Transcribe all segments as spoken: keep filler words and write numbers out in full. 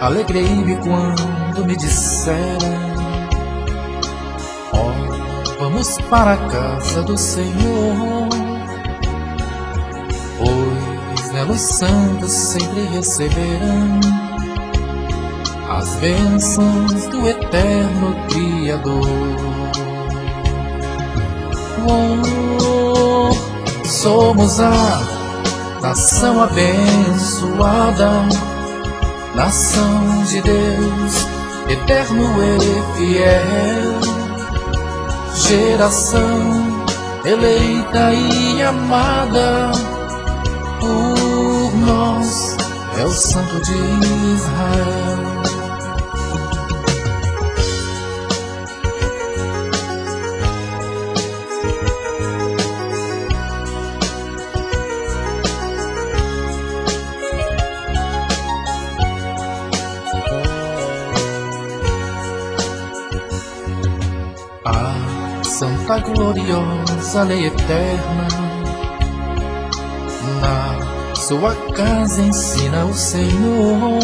Alegrei-me quando me disseram: ó, vamos para a casa do Senhor, pois nela os santos sempre receberão as bênçãos do eterno Criador. Oh, somos a nação abençoada, nação de Deus, eterno e fiel, geração eleita e amada por nós, é o Santo de Israel. A santa gloriosa lei eterna, na sua casa ensina o Senhor.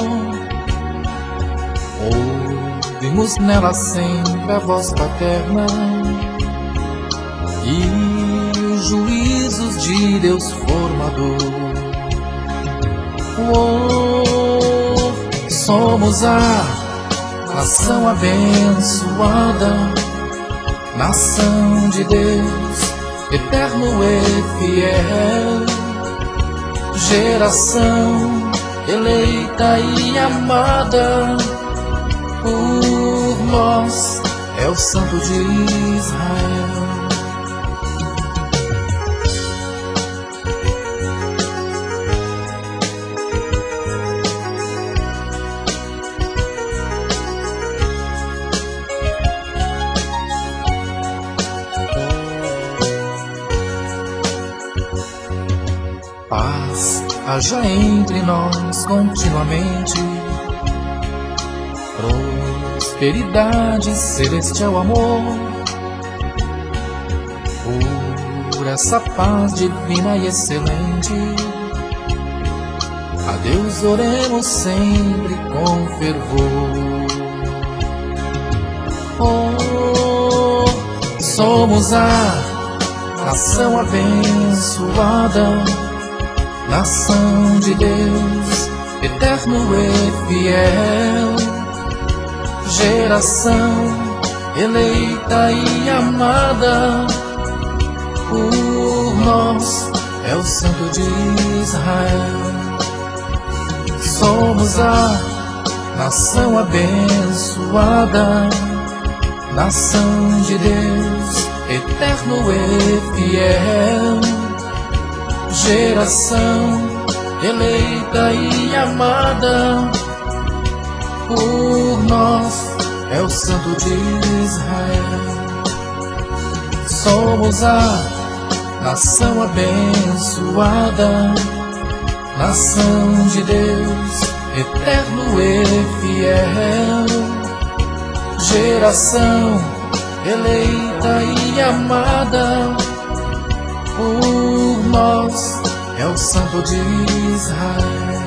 Ouvimos nela sempre a voz paterna e os juízos de Deus formador. Oh, somos a nação abençoada, nação de Deus, eterno e fiel, geração eleita e amada por nós, é o Santo de Israel. Paz haja entre nós continuamente, prosperidade, celestial amor. Por essa paz divina e excelente, a Deus oremos sempre com fervor. Oh, somos a nação abençoada, nação de Deus, eterno e fiel, geração eleita e amada por nós, é o Santo de Israel. Somos a nação abençoada, nação de Deus, eterno e fiel, geração eleita e amada por nós, é o Santo de Israel. Somos a nação abençoada, nação de Deus, eterno e fiel, geração eleita e amada por nós, é o Santo de Israel.